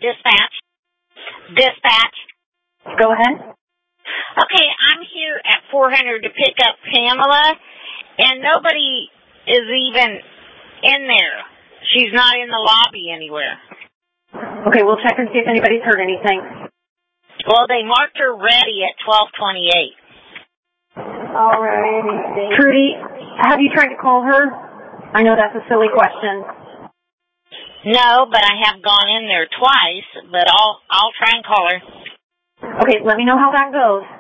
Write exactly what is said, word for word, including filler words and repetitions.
dispatch. Dispatch. Go ahead. Okay, I'm here at four hundred to pick up Pamela, and nobody is even in there. She's not in the lobby anywhere. Okay, we'll check and see if anybody's heard anything. Well, they marked her ready at twelve twenty-eight. All right. Trudy, have you tried to call her? I know that's a silly question. No, but I have gone in there twice, but I'll I'll try and call her. Okay, let me know how that goes.